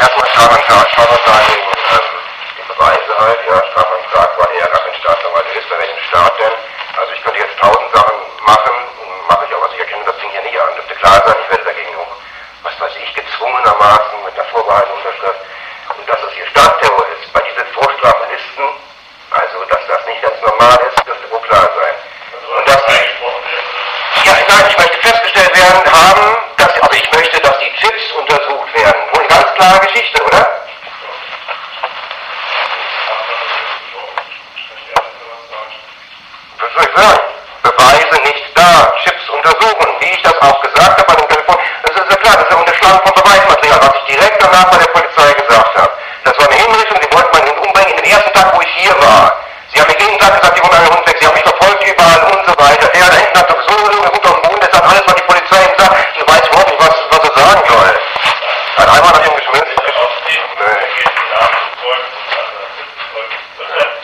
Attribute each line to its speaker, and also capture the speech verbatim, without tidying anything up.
Speaker 1: erstmal Strafantrag, Strafantrag gegen ähm, die Beweise halt, ja, Strafantrag, weil er ja gar kein Staatsanwalt ist, bei welchem Staat denn? Also ich könnte jetzt tausend Sachen machen, mache ich auch, also ich erkenne das Ding hier nicht an, dürfte klar sein, ich werde dagegen auch, was weiß ich, gezwungenermaßen mit einer vorbehaltenen Unterschrift, und dass es hier Staatsterror ist, bei diesen Vorstrafenlisten, also dass das nicht ganz normal ist, dürfte wohl klar sein. Und dass die, ja, nein, ich möchte festgestellt werden haben, dass, also ich möchte, dass die Chips untersucht werden. Wohl eine ganz klare Geschichte, oder? Was soll ich sagen? Beweise nicht da, Chips untersuchen, wie ich das auch gesagt habe an dem Telefon. Das ist ja klar, das ist ja Unterschlagen von Beweismaterial, was ich direkt danach bei der Polizei gesagt habe. Das war eine Hinrichtung, die wollten meinen Hund umbringen in den ersten Tag, wo ich hier war. Sie haben mir jeden Tag gesagt, die wollen meinen Hund weg, sie haben mich verfolgt überall und so weiter. Er da hinten hat doch so einen Hund auf dem Boden, das hat alles, was die Polizei ihm sagt, ich weiß überhaupt nicht, was, was er sagen soll. Hat einmal nach ihm geschmissen. Nee.